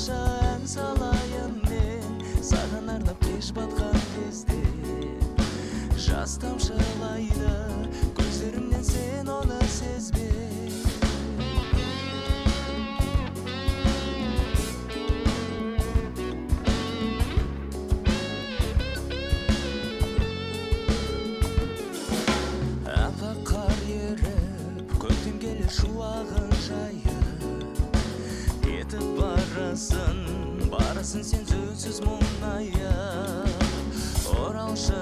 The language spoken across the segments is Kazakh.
тыңдашы, ән салайын мен саған арнап кеш батқан кезде. Жас тамшылайды көздерімнен, сен оны сезбе. Аппақ қар еріп, көктем келер шуағын жайып, кетіп барасың сен сөзсіз мұңайып. Оралшы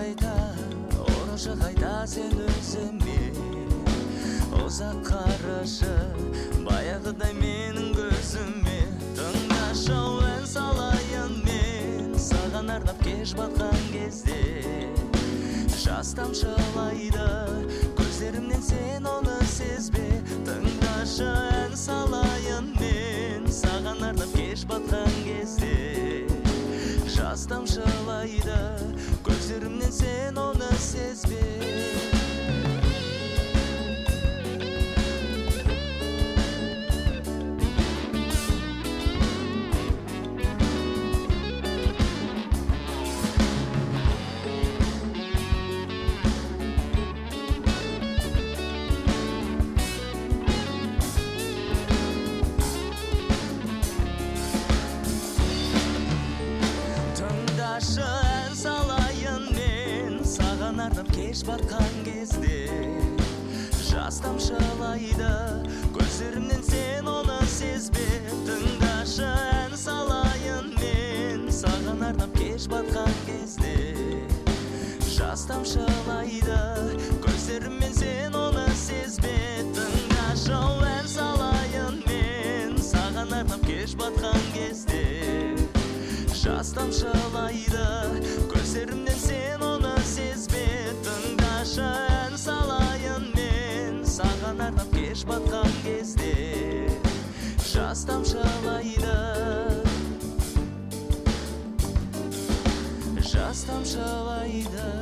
қайта сен өзіме, ұзақ қарашы баяғыдай менің көзіме. Тыңдашы, ән салайын мен саған арнап кеш батқан кезде. Жас тамшылайды көздерімнен, сен оны сезбе. Тыңдашы, ән салайын мен саған арнап кеш батқан кезде. Жас тамшылайды көздерімнен, сен оны сезбе. Ән салайын мен саған арнап кеш батқан кезде. Жас тамшылайды көздерімнен, сен оны сезбе. Тыңдашы, ән салайын мен саған арнап кеш батқан кезде. Жас тамшылайды көздерімнен, сен оны сезбе. Тыңдашы, ән салайын мен саған арнап кеш батқан кезде. Жас тамшылайды көздерімнен, сен оны сезбе. Тыңдашы, ән салайын мен саған арнап кеш батқан кезде. Жас тамшылайды, жас тамшылайды.